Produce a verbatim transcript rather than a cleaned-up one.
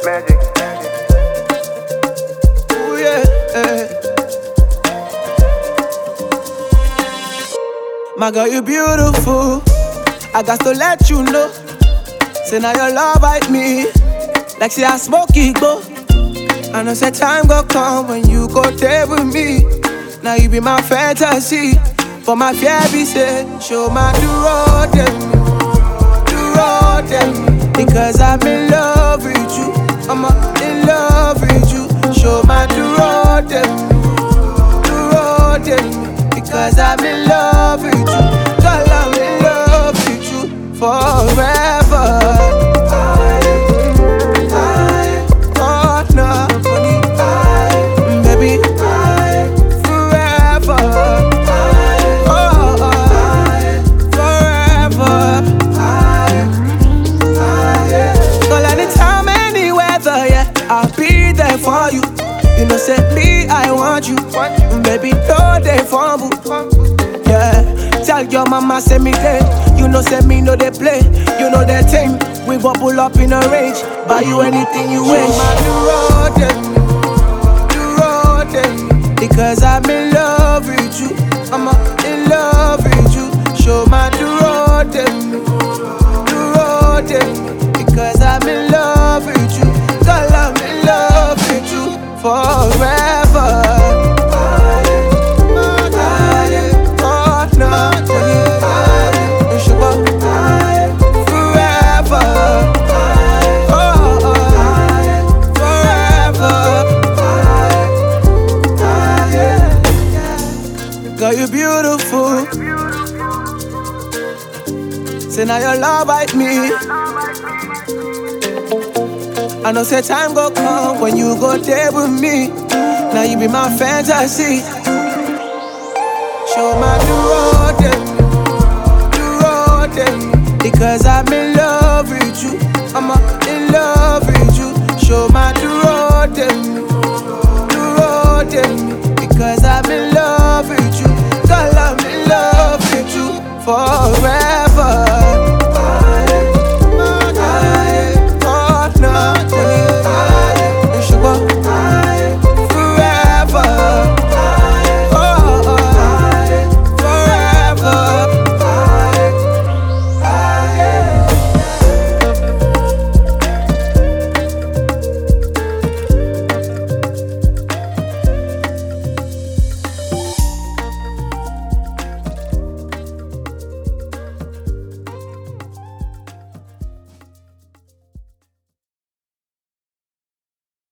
Magic. Ooh, yeah, yeah. My girl, you beautiful. I got to let you know. Say now your love bite me. Like say I smoke it, go. I know say time go come when you go there with me. Now you be my fantasy. But my fear be say, show my do road them. Do road them. Because I'm in love with you. I'm in love with you. Show my do road them. Do road them. Because I'm in love with you. Girl, I'm in love with you forever. For you, you know, say me, I want you. Baby, no day for you. Yeah, tell your mama, say me there. You know, say me, no they play. You know that thing, we bubble up in a range. Buy you anything you wish. Do road them, do road them. Because I'm in love with you. I'm in love with you. Show my do road them, do road them. Because I'm in love with you. Girl, I'm in love with you forever. Girl, you beautiful. Say now your love bite me. I know say time go come when you go there with me. Now you be my fantasy. Show my do road them, do road them. Because I'm in love with you. I'm in love with you. Show my do road them, do road them. Because I'm in love with you. Girl, I'm in love with you forever.